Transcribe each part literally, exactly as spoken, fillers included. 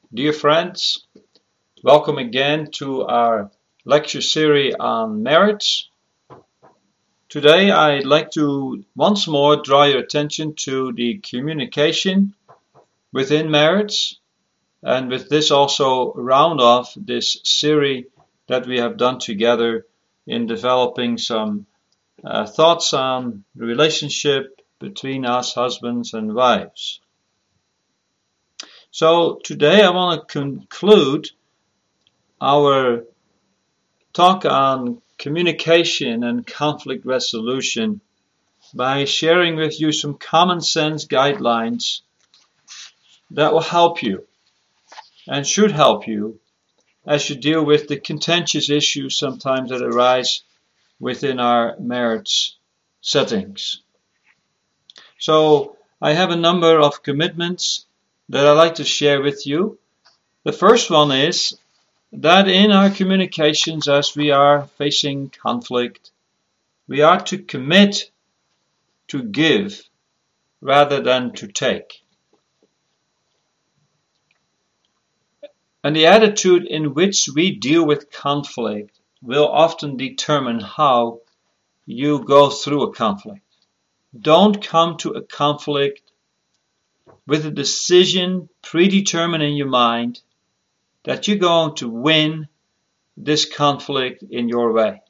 Dear friends, welcome again to our lecture series on marriage. Today I'd like to once more draw your attention to the communication within marriage, and with this also round off this series that we have done together in developing some uh, thoughts on the relationship between us husbands and wives. So today I want to conclude our talk on communication and conflict resolution by sharing with you some common sense guidelines that will help you and should help you as you deal with the contentious issues sometimes that arise within our marriage settings. So I have a number of commitments that I'd like to share with you. The first one is that in our communications as we are facing conflict, we are to commit to give rather than to take. And the attitude in which we deal with conflict will often determine how you go through a conflict. Don't come to a conflict with a decision predetermined in your mind that you're going to win this conflict in your way.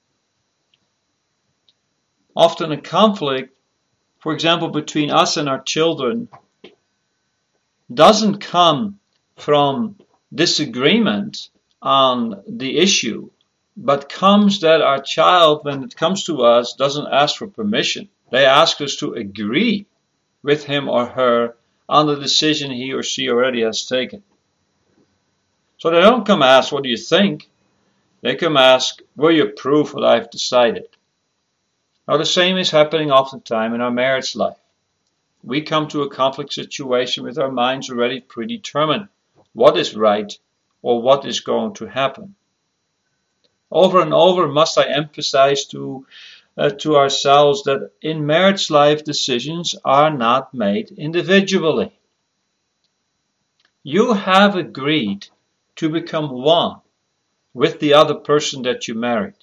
Often a conflict, for example, between us and our children, doesn't come from disagreement on the issue, but comes that our child, when it comes to us, doesn't ask for permission. They ask us to agree with him or her on the decision he or she already has taken. So they don't come ask, what do you think? They come ask, will you approve what I've decided? Now the same is happening oftentimes in our marriage life. We come to a conflict situation with our minds already predetermined what is right or what is going to happen. Over and over must I emphasize to Uh, to ourselves that in marriage life decisions are not made individually. You have agreed to become one with the other person that you married.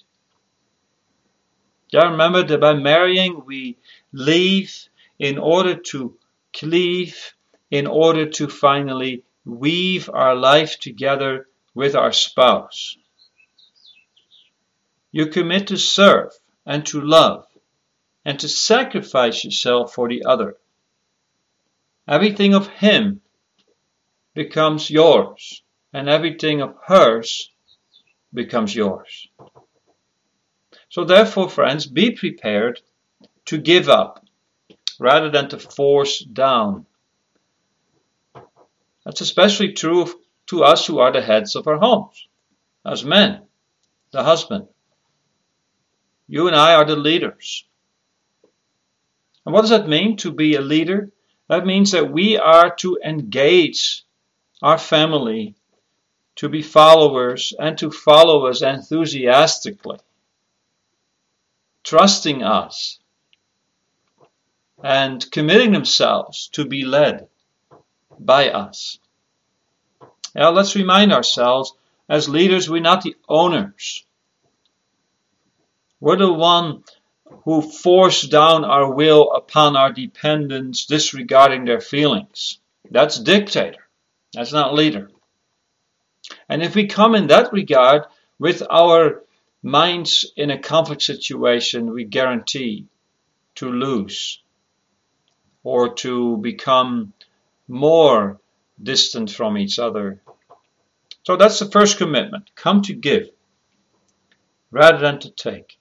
Yeah, remember that by marrying we leave in order to cleave, in order to finally weave our life together with our spouse. You commit to serve and to love, and to sacrifice yourself for the other. Everything of him becomes yours, and everything of hers becomes yours. So therefore, friends, be prepared to give up, rather than to force down. That's especially true to us who are the heads of our homes, as men, the husband. You and I are the leaders. And what does that mean, to be a leader? That means that we are to engage our family, to be followers, and to follow us enthusiastically, trusting us, and committing themselves to be led by us. Now, let's remind ourselves, as leaders, we're not the owners. We're the one who force down our will upon our dependents, disregarding their feelings. That's dictator. That's not leader. And if we come in that regard with our minds in a conflict situation, we guarantee to lose or to become more distant from each other. So that's the first commitment. Come to give rather than to take.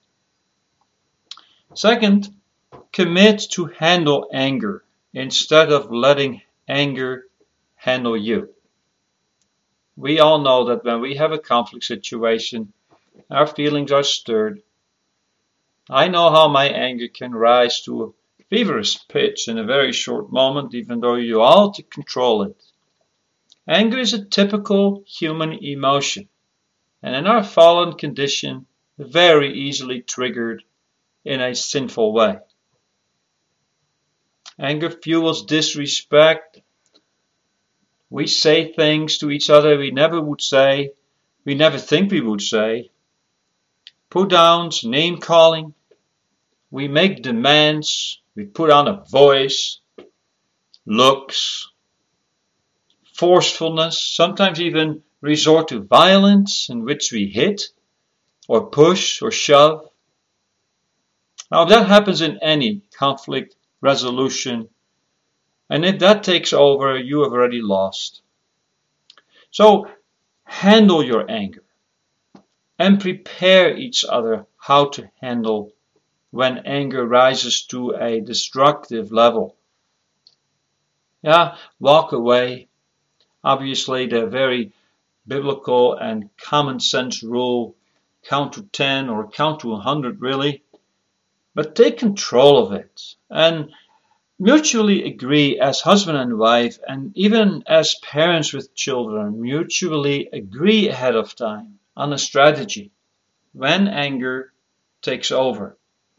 Second, commit to handle anger instead of letting anger handle you. We all know that when we have a conflict situation, our feelings are stirred. I know how my anger can rise to a feverish pitch in a very short moment, even though you all to control it. Anger is a typical human emotion, and in our fallen condition, very easily triggered in a sinful way. Anger fuels disrespect, We say things to each other we never would say, we never think we would say. Put downs, name calling. We make demands, we put on a voice, looks, forcefulness, sometimes even resort to violence in which we hit or push or shove. Now, if that happens in any conflict resolution, and if that takes over, you have already lost. So, handle your anger and prepare each other how to handle when anger rises to a destructive level. Yeah, walk away. Obviously, the very biblical and common sense rule, count to ten or count to one hundred really. But take control of it and mutually agree as husband and wife, and even as parents with children, mutually agree ahead of time on a strategy when anger takes over.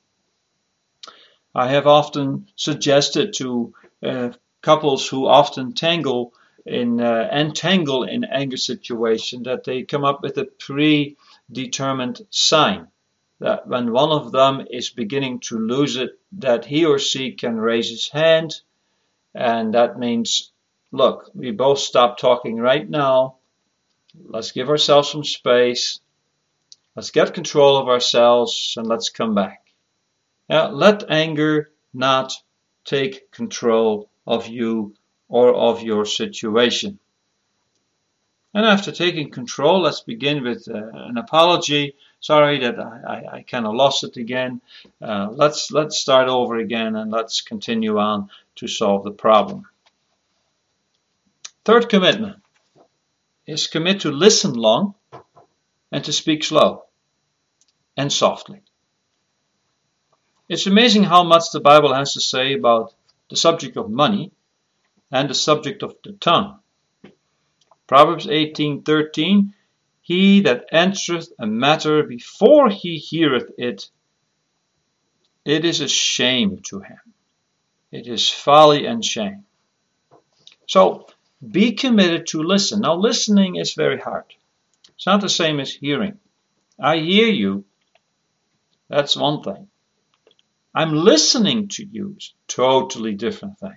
I have often suggested to uh, couples who often tangle in uh, entangle in anger situation that they come up with a predetermined sign that when one of them is beginning to lose it, that he or she can raise his hand, and that means, look, we both stop talking right now, let's give ourselves some space, let's get control of ourselves, and let's come back. Now, let anger not take control of you or of your situation. And after taking control, let's begin with uh, an apology. Sorry that I, I, I kind of lost it again. Uh, let's let's start over again and let's continue on to solve the problem. Third commitment is commit to listen long and to speak slow and softly. It's amazing how much the Bible has to say about the subject of money and the subject of the tongue. Proverbs eighteen thirteen, he that answereth a matter before he heareth it, it is a shame to him. It is folly and shame. So be committed to listen. Now listening is very hard. It's not the same as hearing. I hear you. That's one thing. I'm listening to you is a totally different thing.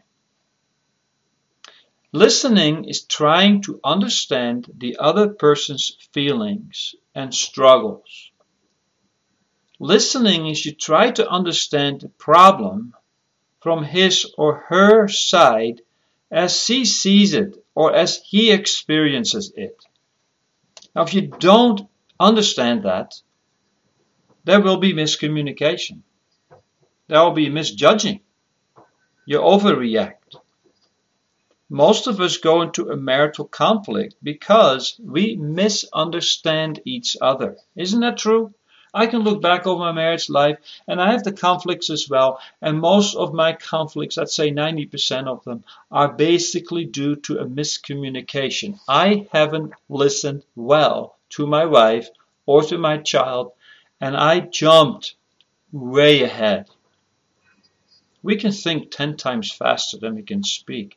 Listening is trying to understand the other person's feelings and struggles. Listening is you try to understand the problem from his or her side as she sees it or as he experiences it. Now, if you don't understand that, there will be miscommunication. There will be misjudging. You overreact. Most of us go into a marital conflict because we misunderstand each other. Isn't that true? I can look back over my marriage life and I have the conflicts as well. And most of my conflicts, I'd say ninety percent of them, are basically due to a miscommunication. I haven't listened well to my wife or to my child, and I jumped way ahead. We can think ten times faster than we can speak.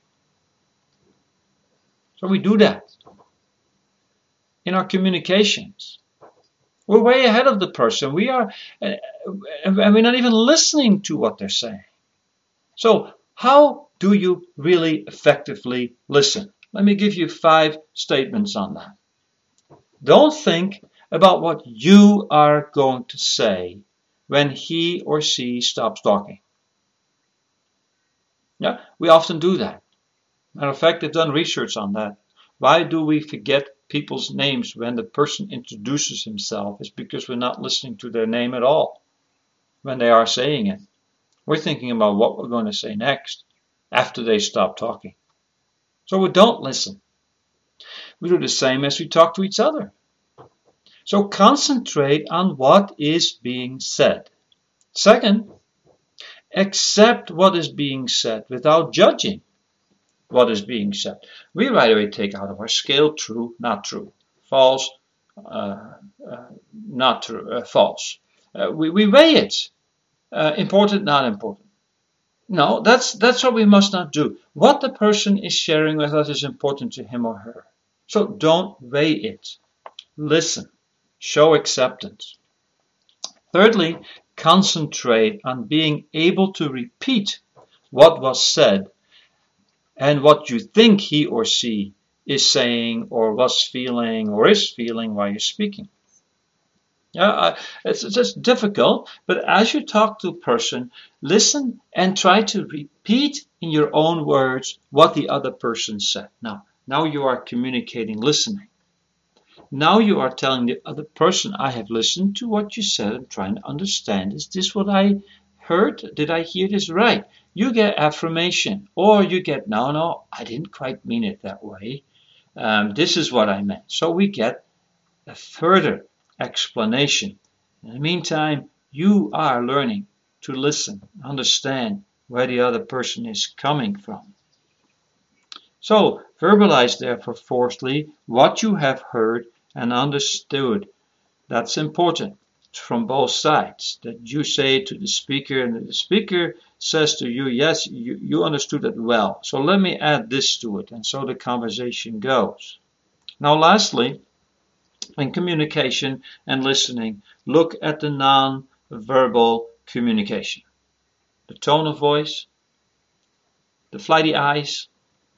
So we do that in our communications. We're way ahead of the person. We are, and we're not even listening to what they're saying. So how do you really effectively listen? Let me give you five statements on that. Don't think about what you are going to say when he or she stops talking. Yeah, we often do that. Matter of fact, they've done research on that. Why do we forget people's names when the person introduces himself? It's because we're not listening to their name at all when they are saying it. We're thinking about what we're going to say next after they stop talking. So we don't listen. We do the same as we talk to each other. So concentrate on what is being said. Second, accept what is being said without judging what is being said. We right away take out of our scale true, not true, false, uh, uh, not true, uh, false. Uh, we, we weigh it, uh, important, not important. No, that's that's what we must not do. What the person is sharing with us is important to him or her. So don't weigh it. Listen. Show acceptance. Thirdly, concentrate on being able to repeat what was said and what you think he or she is saying or was feeling or is feeling while you're speaking. Yeah, it's just difficult, but as you talk to a person, listen and try to repeat in your own words what the other person said. Now, now you are communicating, listening. Now you are telling the other person, I have listened to what you said. I'm trying to understand. Is this what I heard? Did I hear this right? You get affirmation, or you get, no, no, I didn't quite mean it that way. Um, this is what I meant. So we get a further explanation. In the meantime, you are learning to listen, understand where the other person is coming from. So, verbalize therefore, fourthly, what you have heard and understood. That's important from both sides, that you say to the speaker and the speaker says to you, yes, you, you understood it well. So let me add this to it. And so the conversation goes. Now, lastly, in communication and listening, look at the non-verbal communication. The tone of voice, the flighty eyes,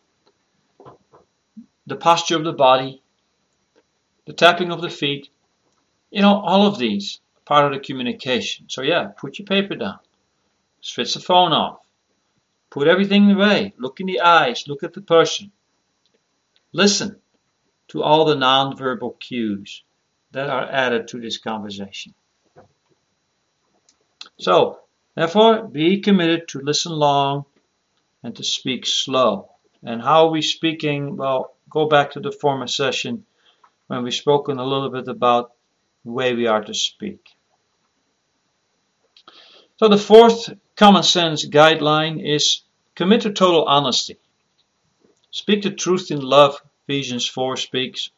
the posture of the body, the tapping of the feet, you know, all of these are part of the communication. So yeah, put your paper down, switch the phone off, put everything away, look in the eyes, look at the person. Listen to all the non-verbal cues that are added to this conversation. So, therefore, be committed to listen long and to speak slow. And how are we speaking? Well, go back to the former session when we've spoken a little bit about the way we are to speak. So the fourth common sense guideline is commit to total honesty. Speak the truth in love, Ephesians four speaks.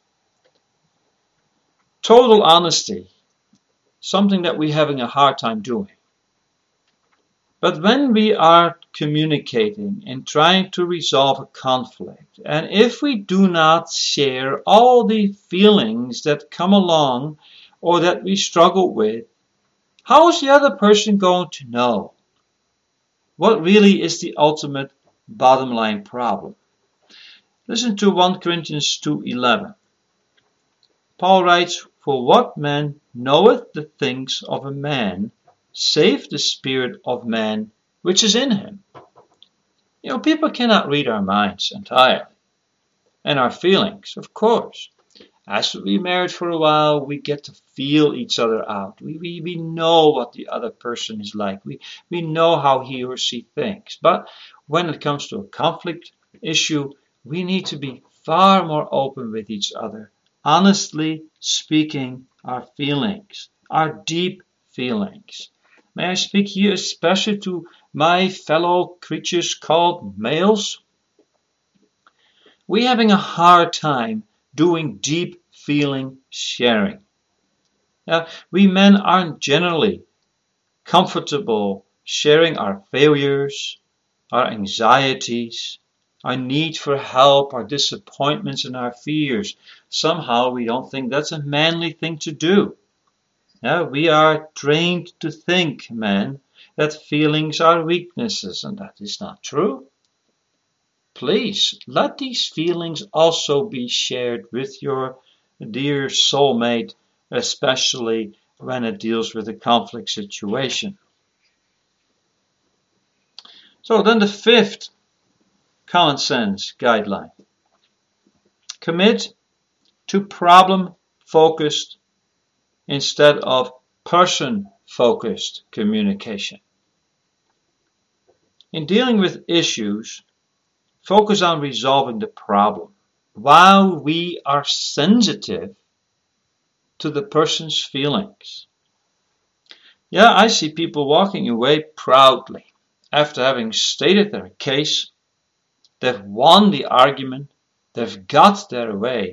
Total honesty, something that we're having a hard time doing. But when we are communicating and trying to resolve a conflict, and if we do not share all the feelings that come along or that we struggle with, how is the other person going to know what really is the ultimate bottom line problem? Listen to First Corinthians two eleven. Paul writes, for what man knoweth the things of a man, save the spirit of man which is in him? You know, people cannot read our minds entirely, and our feelings, of course. As we married for a while, we get to feel each other out. We, we, we know what the other person is like. We, we know how he or she thinks. But when it comes to a conflict issue, we need to be far more open with each other, honestly speaking our feelings, our deep feelings. May I speak here especially to my fellow creatures called males? We're having a hard time doing deep feeling sharing. Uh, we men aren't generally comfortable sharing our failures, our anxieties, our need for help, our disappointments, and our fears. Somehow we don't think that's a manly thing to do. Yeah, we are trained to think, men, that feelings are weaknesses, and that is not true. Please, let these feelings also be shared with your dear soulmate, especially when it deals with a conflict situation. So then the fifth common sense guideline. Commit to problem-focused instead of person-focused communication. In dealing with issues, focus on resolving the problem while we are sensitive to the person's feelings. Yeah, I see people walking away proudly after having stated their case. They've won the argument. They've got their way.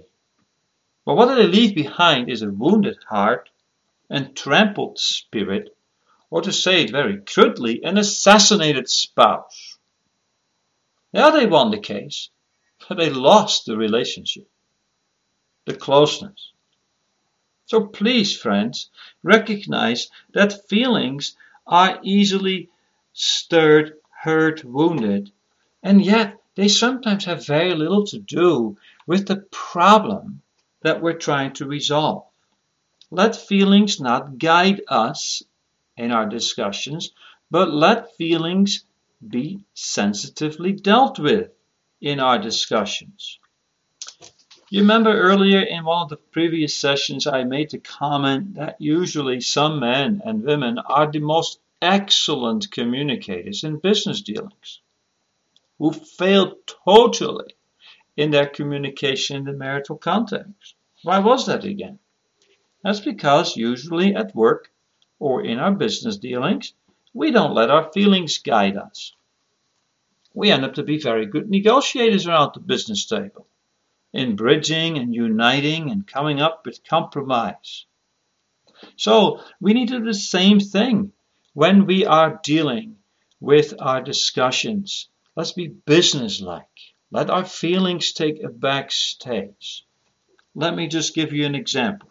But what they leave behind is a wounded heart and trampled spirit, or to say it very crudely, an assassinated spouse. Yeah, they won the case, but they lost the relationship, the closeness. So please, friends, recognize that feelings are easily stirred, hurt, wounded, and yet they sometimes have very little to do with the problem that we're trying to resolve. Let feelings not guide us in our discussions, but let feelings be sensitively dealt with in our discussions. You remember earlier in one of the previous sessions I made the comment that usually some men and women are the most excellent communicators in business dealings, who fail totally in their communication in the marital context. Why was that again? That's because usually at work or in our business dealings, we don't let our feelings guide us. We end up to be very good negotiators around the business table, in bridging and uniting and coming up with compromise. So we need to do the same thing when we are dealing with our discussions. Let's be businesslike. Let our feelings take a back stage. Let me just give you an example.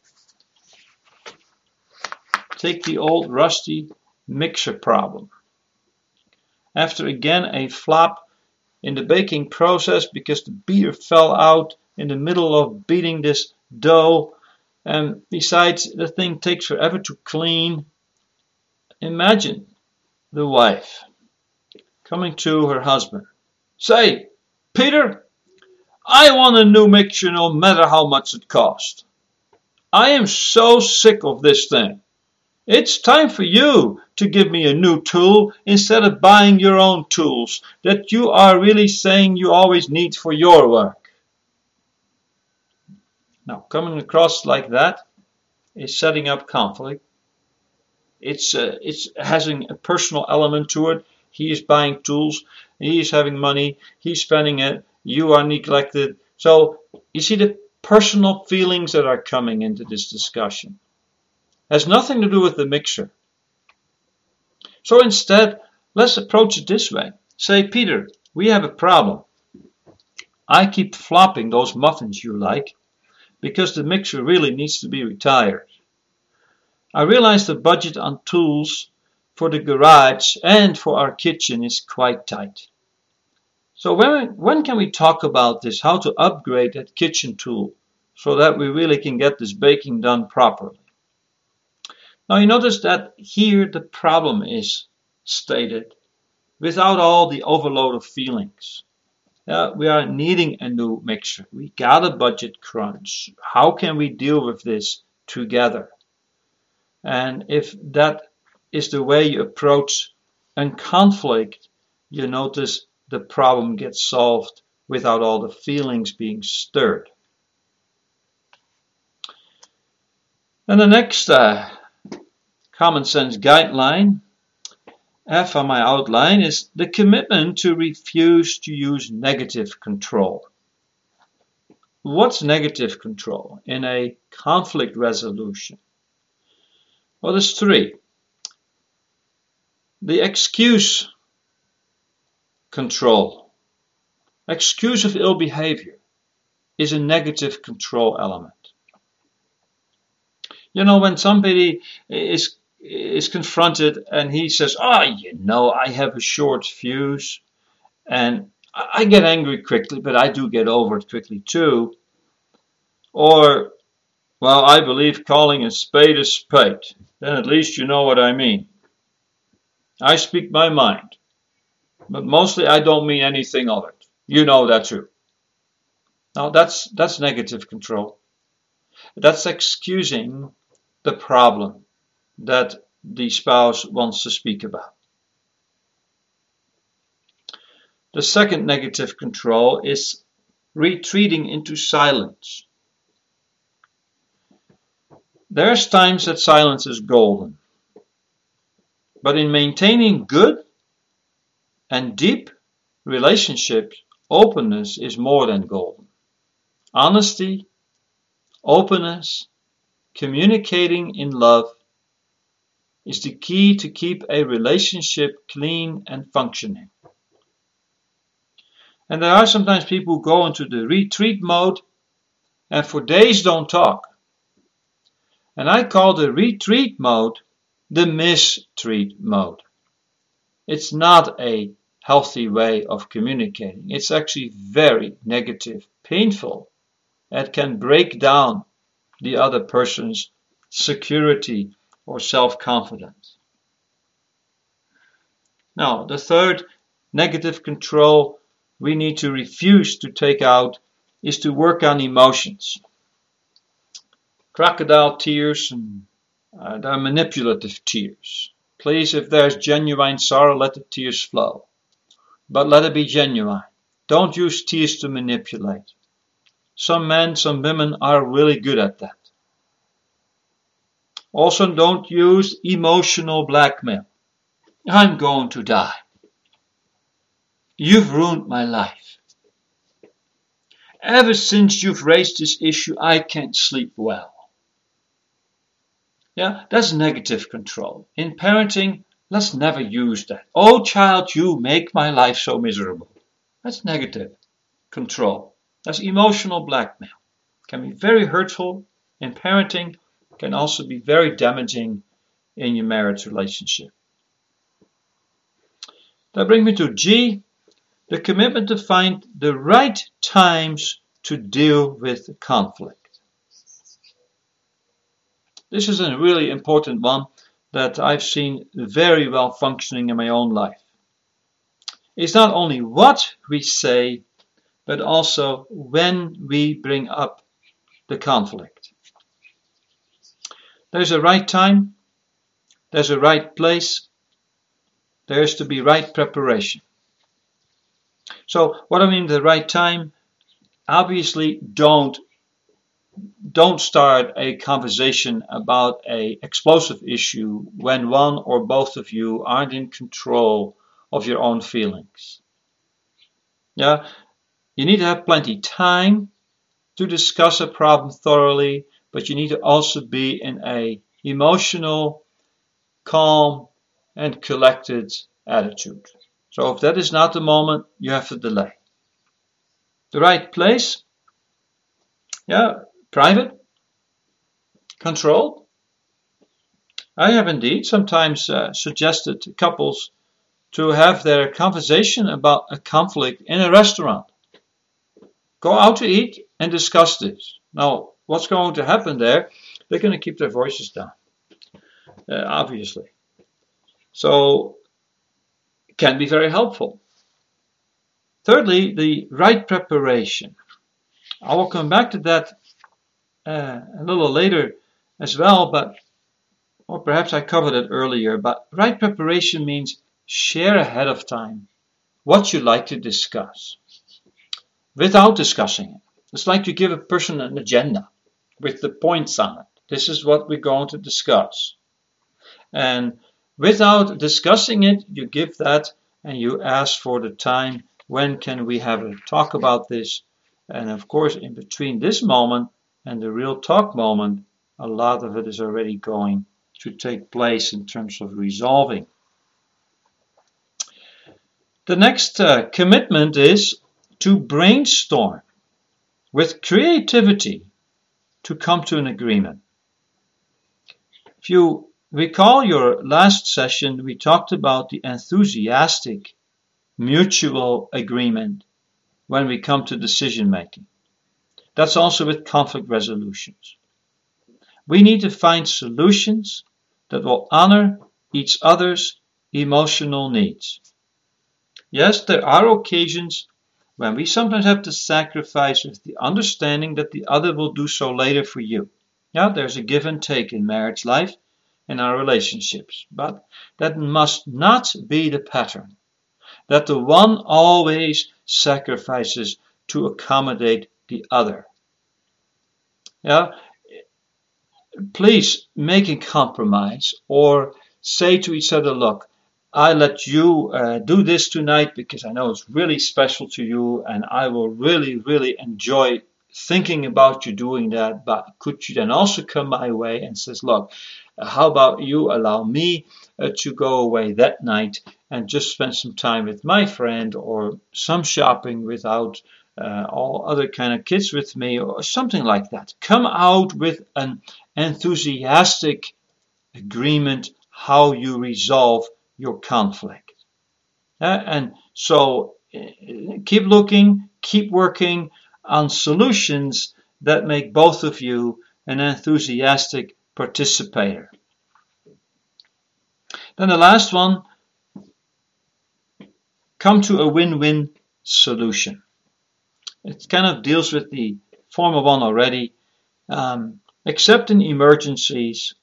Take the old rusty mixer problem. After again a flop in the baking process because the beater fell out in the middle of beating this dough, and besides the thing takes forever to clean, imagine the wife coming to her husband. Say, Peter, I want a new mixture no matter how much it costs. I am so sick of this thing. It's time for you to give me a new tool instead of buying your own tools that you are really saying you always need for your work. Now, coming across like that is setting up conflict. It's uh, it's having a personal element to it. He is buying tools. He is having money. He's spending it. You are neglected. So you see the personal feelings that are coming into this discussion. Has nothing to do with the mixer. So instead, let's approach it this way. Say, Peter, we have a problem. I keep flopping those muffins you like because the mixer really needs to be retired. I realize the budget on tools for the garage and for our kitchen is quite tight. So when, when can we talk about this, how to upgrade that kitchen tool so that we really can get this baking done properly? Now you notice that here the problem is stated without all the overload of feelings. Uh, we are needing a new mixer. We got a budget crunch. How can we deal with this together? And if that is the way you approach a conflict, you notice the problem gets solved without all the feelings being stirred. And the next uh, common sense guideline, F on my outline, is the commitment to refuse to use negative control. What's negative control in a conflict resolution? Well, there's three. The excuse control. Excuse of ill behavior is a negative control element. You know, when somebody is is confronted and he says, oh, you know, I have a short fuse and I get angry quickly, but I do get over it quickly too. Or, well, I believe calling a spade a spade. Then at least you know what I mean. I speak my mind, but mostly I don't mean anything of it. You know that too. Now that's that's negative control. That's excusing the problem that the spouse wants to speak about. The second negative control is retreating into silence. There's times that silence is golden. But in maintaining good and deep relationships, openness is more than golden. Honesty, openness, communicating in love is the key to keep a relationship clean and functioning. And there are sometimes people who go into the retreat mode and for days don't talk. And I call the retreat mode the mistreat mode. It's not a healthy way of communicating. It's actually very negative, painful. It can break down the other person's security or self-confidence. Now, the third negative control we need to refuse to take out is to work on emotions. Crocodile tears, and uh, they're manipulative tears. Please, if there's genuine sorrow, let the tears flow. But let it be genuine. Don't use tears to manipulate. Some men, some women are really good at that. Also, don't use emotional blackmail. I'm going to die. You've ruined my life. Ever since you've raised this issue, I can't sleep well. Yeah, that's negative control. In parenting, let's never use that. Oh, child, you make my life so miserable. That's negative control. That's emotional blackmail. It can be very hurtful in parenting. It can also be very damaging in your marriage relationship. That brings me to G, the commitment to find the right times to deal with conflict. This is a really important one that I've seen very well functioning in my own life. It's not only what we say, but also when we bring up the conflict. There's a right time, there's a right place, there's to be right preparation. So what I mean the right time, obviously don't Don't start a conversation about an explosive issue when one or both of you aren't in control of your own feelings. Yeah, you need to have plenty of time to discuss a problem thoroughly, but you need to also be in a emotional, calm, and collected attitude. So if that is not the moment, you have to delay. The right place, yeah. Private, controlled. I have indeed sometimes uh, suggested to couples to have their conversation about a conflict in a restaurant. Go out to eat and discuss this. Now, what's going to happen there? They're going to keep their voices down, uh, obviously. So, it can be very helpful. Thirdly, the right preparation. I will come back to that Uh, a little later as well, but or perhaps I covered it earlier, but right preparation means share ahead of time what you like to discuss without discussing it. It's like you give a person an agenda with the points on it. This is what we're going to discuss. And without discussing it, you give that and you ask for the time. When can we have a talk about this? And of course, in between this moment and the real talk moment, a lot of it is already going to take place in terms of resolving. The next uh, commitment is to brainstorm with creativity to come to an agreement. If you recall your last session, we talked about the enthusiastic mutual agreement when we come to decision making. That's also with conflict resolutions. We need to find solutions that will honor each other's emotional needs. Yes, there are occasions when we sometimes have to sacrifice with the understanding that the other will do so later for you. Yeah, there's a give and take in marriage life and our relationships, but that must not be the pattern. That the one always sacrifices to accommodate the other. Yeah, please make a compromise or say to each other, look, I let you uh, do this tonight because I know it's really special to you and I will really, really enjoy thinking about you doing that. But could you then also come my way and says, look, Uh, how about you allow me uh, to go away that night and just spend some time with my friend, or some shopping without uh, all other kind of kids with me, or something like that. Come out with an enthusiastic agreement how you resolve your conflict. Uh, and so uh, keep looking, keep working on solutions that make both of you an enthusiastic participator. Then the last one, come to a win-win solution. It kind of deals with the former one already. Um, except in emergencies,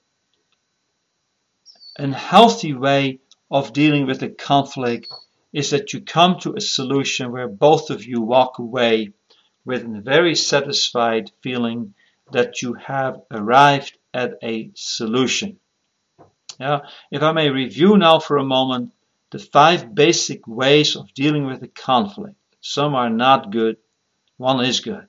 a healthy way of dealing with a conflict is that you come to a solution where both of you walk away with a very satisfied feeling that you have arrived at a solution. Yeah, if I may review now for a moment the five basic ways of dealing with a conflict. Some are not good, one is good.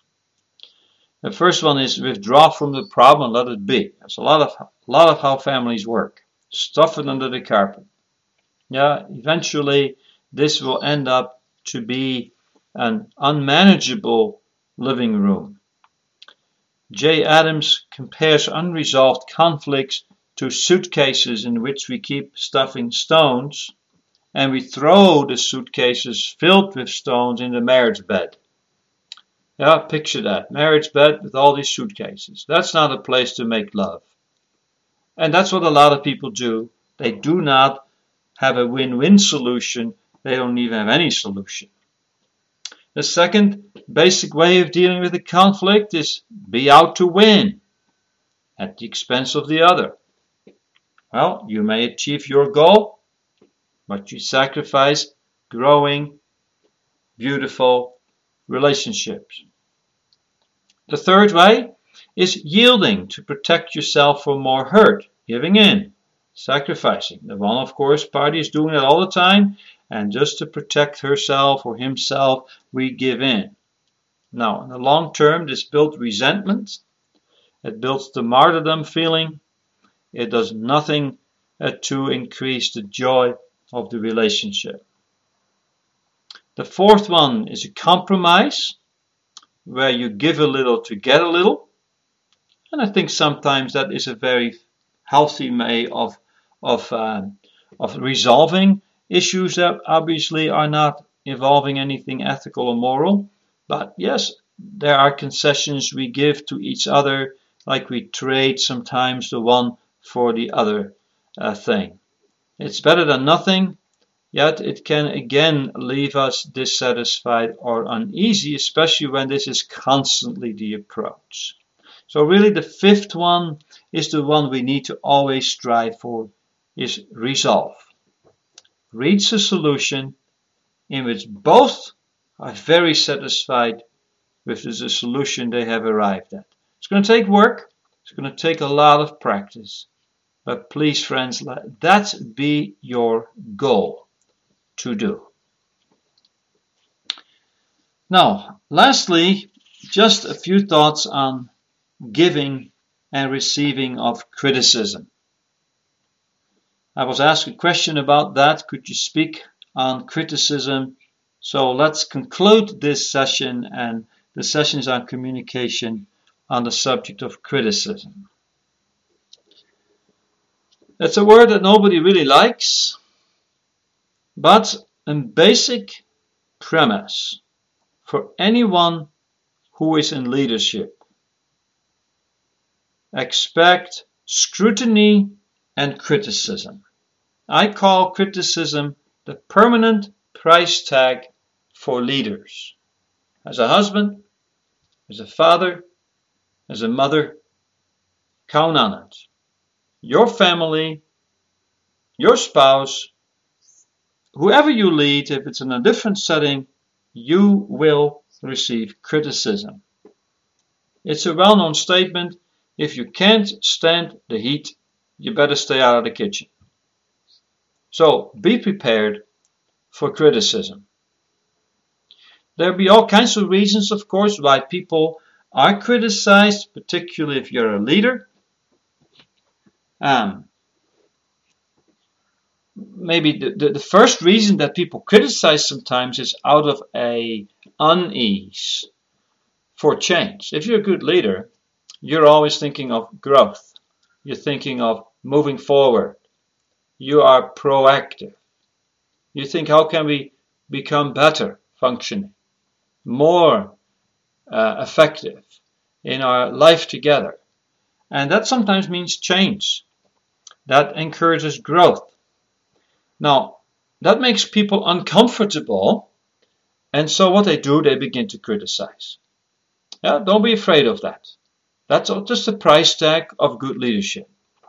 The first one is withdraw from the problem, let it be. That's a lot of a lot of how families work. Stuff it under the carpet. Yeah, eventually this will end up to be an unmanageable living room. Jay Adams compares unresolved conflicts to suitcases in which we keep stuffing stones, and we throw the suitcases filled with stones in the marriage bed. Yeah, picture that. Marriage bed with all these suitcases. That's not a place to make love. And that's what a lot of people do. They do not have a win-win solution. They don't even have any solution. The second basic way of dealing with a conflict is be out to win at the expense of the other. Well, you may achieve your goal, but you sacrifice growing, beautiful relationships. The third way is yielding to protect yourself from more hurt, giving in, sacrificing. The one, of course, party is doing it all the time, and just to protect herself or himself, we give in. Now, in the long term, this builds resentment. It builds the martyrdom feeling. It does nothing uh, to increase the joy of the relationship. The fourth one is a compromise, where you give a little to get a little. And I think sometimes that is a very healthy way of, of, uh, of resolving issues that obviously are not involving anything ethical or moral. But yes, there are concessions we give to each other, like we trade sometimes the one for the other uh, thing. It's better than nothing, yet it can again leave us dissatisfied or uneasy, especially when this is constantly the approach. So really the fifth one is the one we need to always strive for, is resolve. Reach a solution in which both are very satisfied with the solution they have arrived at. It's going to take work. It's going to take a lot of practice. But please, friends, let that be your goal to do. Now, lastly, just a few thoughts on giving and receiving of criticism. I was asked a question about that. Could you speak on criticism? So let's conclude this session and the sessions on communication on the subject of criticism. It's a word that nobody really likes, but a basic premise for anyone who is in leadership. Expect scrutiny and criticism. I call criticism the permanent price tag for leaders. As a husband, as a father, as a mother, count on it. Your family, your spouse, whoever you lead, if it's in a different setting, you will receive criticism. It's a well-known statement. If you can't stand the heat, you better stay out of the kitchen. So be prepared for criticism. There'll be all kinds of reasons, of course, why people are criticized, particularly if you're a leader. Um, maybe the, the, the first reason that people criticize sometimes is out of a unease for change. If you're a good leader, you're always thinking of growth. You're thinking of moving forward. You are proactive. You think, how can we become better functioning, more uh, effective in our life together? And that sometimes means change. That encourages growth. Now, that makes people uncomfortable, and so what they do, they begin to criticize. Yeah, don't be afraid of that. That's just the price tag of good leadership.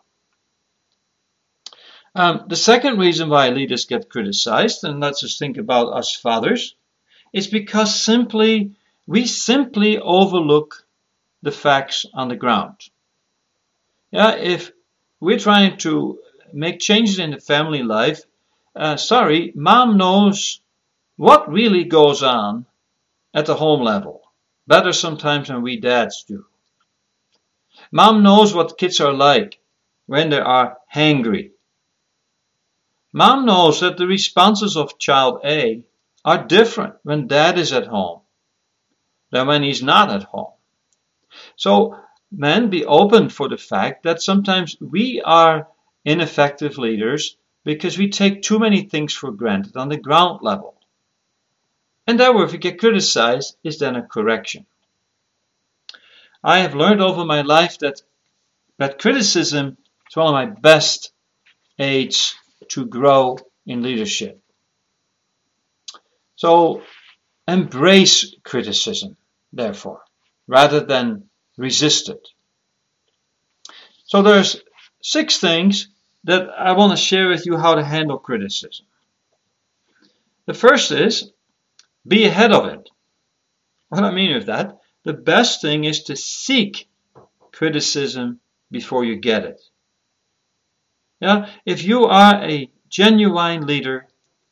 Um, the second reason why leaders get criticized, and let's just think about us fathers, is because simply we simply overlook the facts on the ground. Yeah, if we're trying to make changes in the family life, uh, sorry, mom knows what really goes on at the home level, better sometimes than we dads do. Mom knows what kids are like when they are hangry. Mom knows that the responses of child A are different when dad is at home than when he's not at home. So, men, be open for the fact that sometimes we are ineffective leaders because we take too many things for granted on the ground level. And therefore, if we get criticized, is then a correction. I have learned over my life that, that criticism is one of my best aids to grow in leadership. So embrace criticism, therefore, rather than resist it. So there's six things that I want to share with you how to handle criticism. The first is, be ahead of it. What do I mean with that? The best thing is to seek criticism before you get it. Yeah, if you are a genuine leader,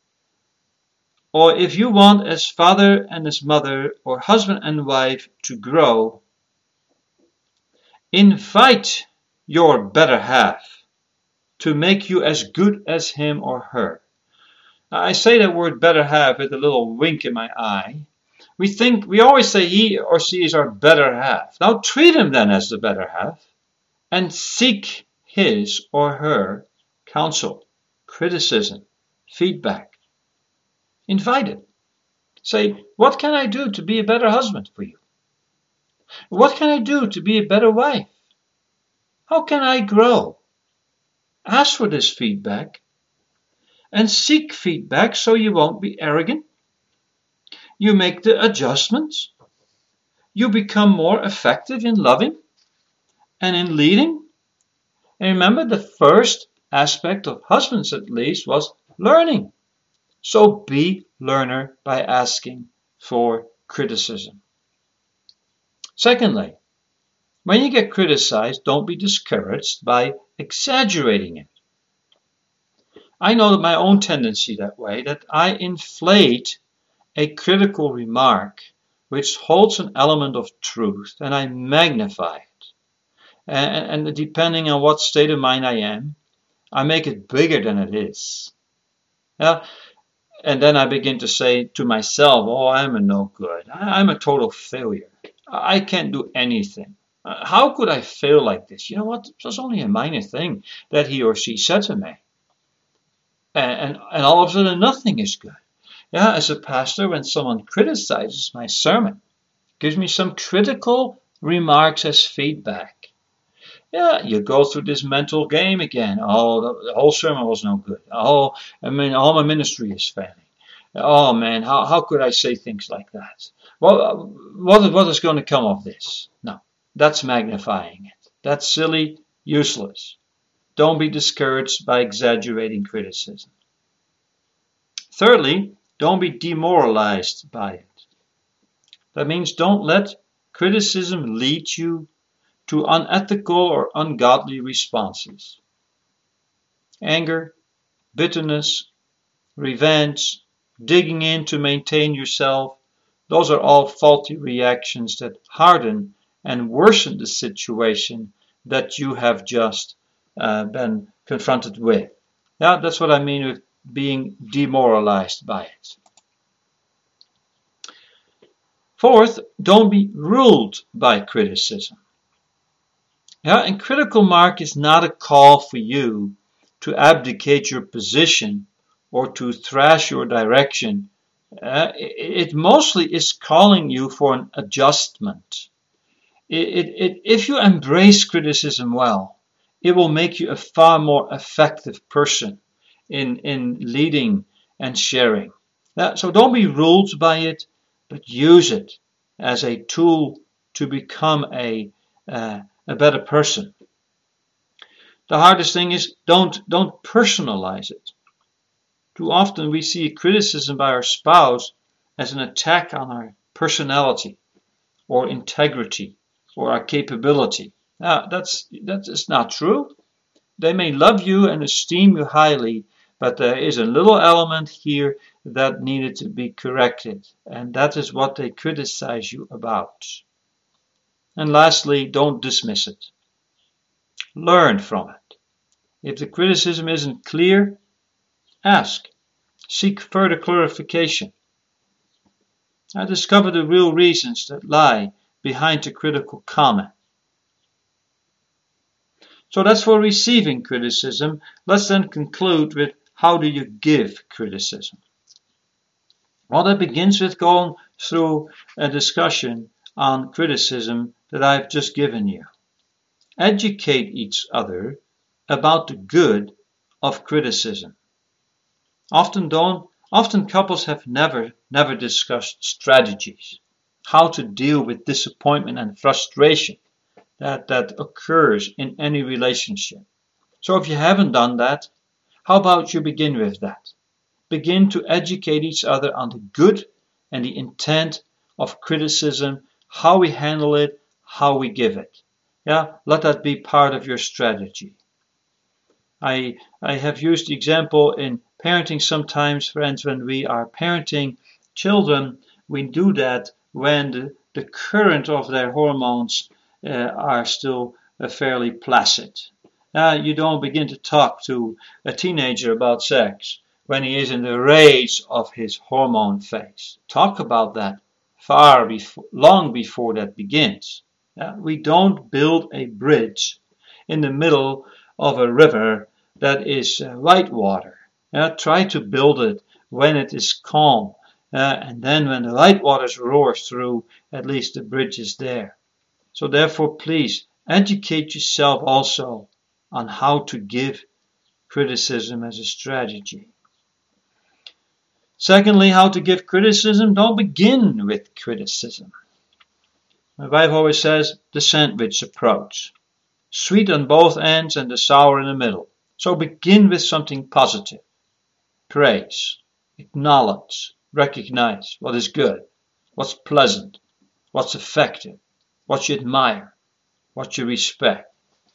or if you want as father and as mother, or husband and wife to grow, invite your better half to make you as good as him or her. I say that word better half with a little wink in my eye. We think, we always say he or she is our better half. Now treat him then as the better half and seek his or her counsel, criticism, feedback. Invite it. Say, what can I do to be a better husband for you? What can I do to be a better wife? How can I grow? Ask for this feedback and seek feedback so you won't be arrogant. You make the adjustments. You become more effective in loving and in leading. And remember, the first aspect of husbands at least was learning. So be learner by asking for criticism. Secondly, when you get criticized, don't be discouraged by exaggerating it. I know that my own tendency that way, that I inflate a critical remark which holds an element of truth, and I magnify it. And, and depending on what state of mind I am, I make it bigger than it is. Yeah? And then I begin to say to myself, oh, I'm a no good. I'm a total failure. I can't do anything. How could I fail like this? You know what? It was only a minor thing that he or she said to me. And, and, and all of a sudden, nothing is good. Yeah, as a pastor, when someone criticizes my sermon, gives me some critical remarks as feedback, yeah, you go through this mental game again. Oh, the, the whole sermon was no good. Oh, I mean, all my ministry is failing. Oh man, how, how could I say things like that? Well, what, what is going to come of this? No, that's magnifying it. That's silly, useless. Don't be discouraged by exaggerating criticism. Thirdly, don't be demoralized by it. That means don't let criticism lead you to unethical or ungodly responses. Anger, bitterness, revenge, digging in to maintain yourself, those are all faulty reactions that harden and worsen the situation that you have just uh, been confronted with. Yeah, that's what I mean with being demoralized by it. Fourth, don't be ruled by criticism. Yeah, and critical mark is not a call for you to abdicate your position or to thrash your direction. Uh, it, it mostly is calling you for an adjustment. It, it, it, if you embrace criticism well, it will make you a far more effective person in, in leading and sharing. Now, so don't be ruled by it, but use it as a tool to become a, uh, a better person. The hardest thing is don't, don't personalize it. Too often we see criticism by our spouse as an attack on our personality or integrity or our capability. Now, that's, that is not true. They may love you and esteem you highly, but there is a little element here that needed to be corrected, and that is what they criticize you about. And lastly, don't dismiss it. Learn from it. If the criticism isn't clear, ask. Seek further clarification. I discover the real reasons that lie behind the critical comment. So that's for receiving criticism. Let's then conclude with how do you give criticism? Well, that begins with going through a discussion on criticism that I've just given you. Educate each other about the good of criticism. Often don't, often couples have never, never discussed strategies, how to deal with disappointment and frustration that, that occurs in any relationship. So if you haven't done that, how about you begin with that? Begin to educate each other on the good and the intent of criticism, how we handle it, how we give it. Yeah, let that be part of your strategy. I, I have used the example in parenting sometimes, friends, when we are parenting children, we do that when the, the current of their hormones uh, are still uh, fairly placid. Uh, you don't begin to talk to a teenager about sex when he is in the rage of his hormone phase. Talk about that far before, long before that begins. Uh, we don't build a bridge in the middle of a river that is uh, white water. Uh, try to build it when it is calm. Uh, and then when the light waters roars through, at least the bridge is there. So therefore, please educate yourself also on how to give criticism as a strategy. Secondly, how to give criticism. Don't begin with criticism. My wife always says the sandwich approach. Sweet on both ends and the sour in the middle. So begin with something positive. Praise, acknowledge, recognize what is good, what's pleasant, what's effective, what you admire, what you respect.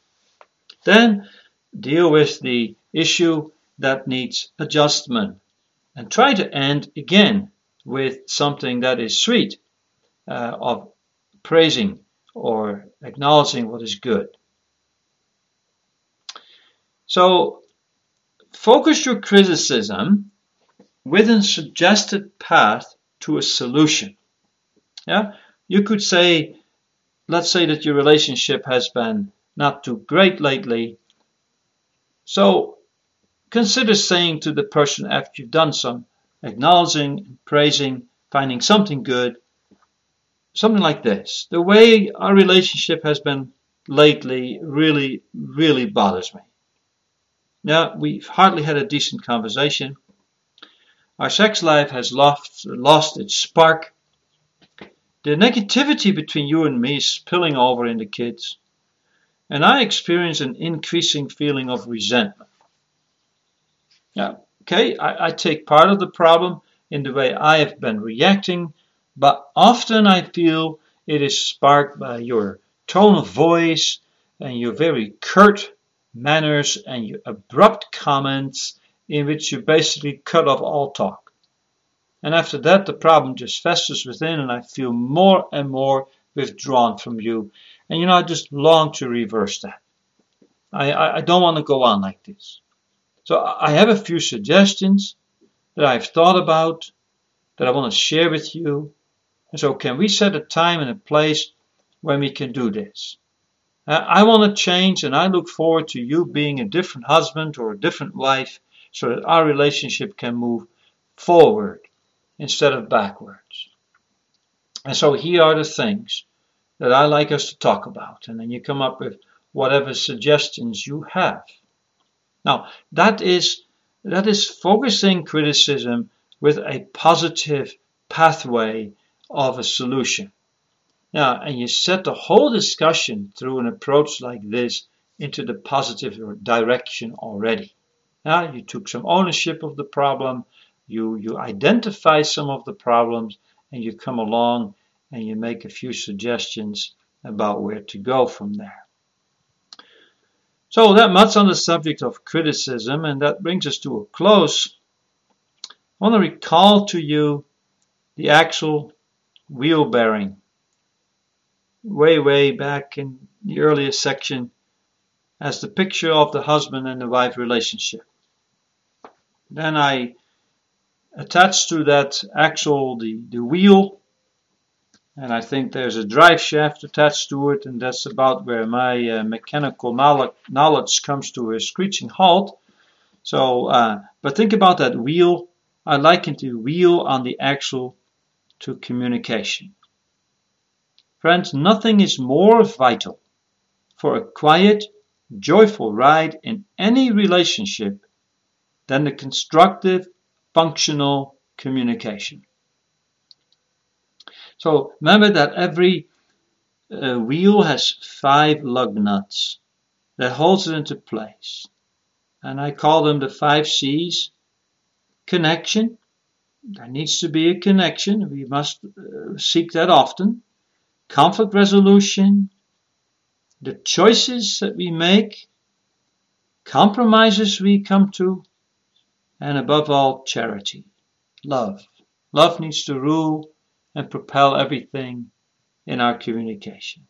Then deal with the issue that needs adjustment and try to end again with something that is sweet, uh, of praising or acknowledging what is good. So focus your criticism with a suggested path to a solution. Yeah, you could say, let's say that your relationship has been not too great lately. So consider saying to the person after you've done some acknowledging, praising, finding something good, something like this. The way our relationship has been lately really, really bothers me. Now, we've hardly had a decent conversation. Our sex life has lost, lost its spark. The negativity between you and me is spilling over in the kids. And I experience an increasing feeling of resentment. Yeah, okay, I, I take part of the problem in the way I have been reacting, but often I feel it is sparked by your tone of voice and your very curt manners and your abrupt comments in which you basically cut off all talk. And after that, the problem just festers within and I feel more and more withdrawn from you. And you know, I just long to reverse that. I, I, I don't want to go on like this. So I have a few suggestions that I've thought about that I want to share with you. And so can we set a time and a place when we can do this? Uh, I want to change, and I look forward to you being a different husband or a different wife so that our relationship can move forward instead of backwards. And so here are the things that I like us to talk about, and then you come up with whatever suggestions you have. Now, that is that is focusing criticism with a positive pathway of a solution. Now, and you set the whole discussion through an approach like this into the positive direction already. Now, you took some ownership of the problem, you, you identify some of the problems, and you come along and you make a few suggestions about where to go from there. So that much on the subject of criticism, and that brings us to a close. I want to recall to you the actual wheel bearing. Way, way back in the earliest section as the picture of the husband and the wife relationship. Then I attached to that axle the, the wheel, and I think there's a drive shaft attached to it, and that's about where my uh, mechanical knowledge comes to a screeching halt. So, uh, but think about that wheel. I liken the wheel on the axle to communication. Friends, nothing is more vital for a quiet, joyful ride in any relationship than the constructive, functional communication. So remember that every uh, wheel has five lug nuts that holds it into place. And I call them the five C's. Connection. There needs to be a connection. We must uh, seek that often. Conflict resolution, the choices that we make, compromises we come to, and above all, charity, love. Love needs to rule and propel everything in our communication.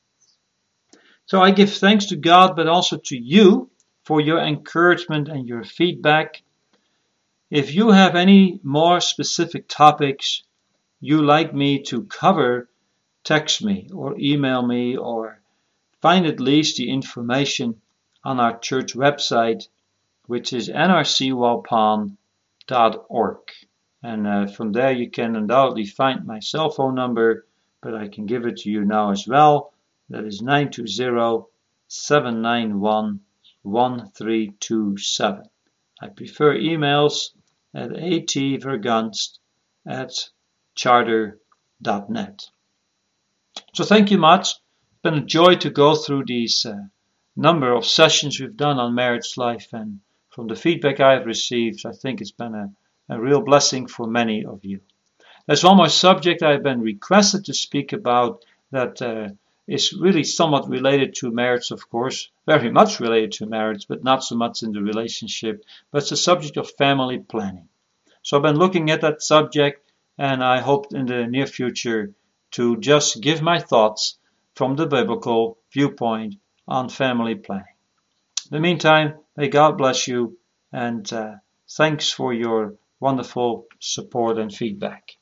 So I give thanks to God, but also to you for your encouragement and your feedback. If you have any more specific topics you like me to cover, text me or email me or find at least the information on our church website, which is n r c walpan dot org. And uh, from there you can undoubtedly find my cell phone number, but I can give it to you now as well. That is nine two zero, seven nine one, one three two seven. I prefer emails at atvergunst at charter dot net. So thank you much. It's been a joy to go through these uh, number of sessions we've done on marriage life, and from the feedback I've received, I think it's been a, a real blessing for many of you. There's one more subject I've been requested to speak about that uh, is really somewhat related to marriage, of course, very much related to marriage, but not so much in the relationship, but it's the subject of family planning. So I've been looking at that subject, and I hope in the near future to just give my thoughts from the biblical viewpoint on family planning. In the meantime, may God bless you, and uh, thanks for your wonderful support and feedback.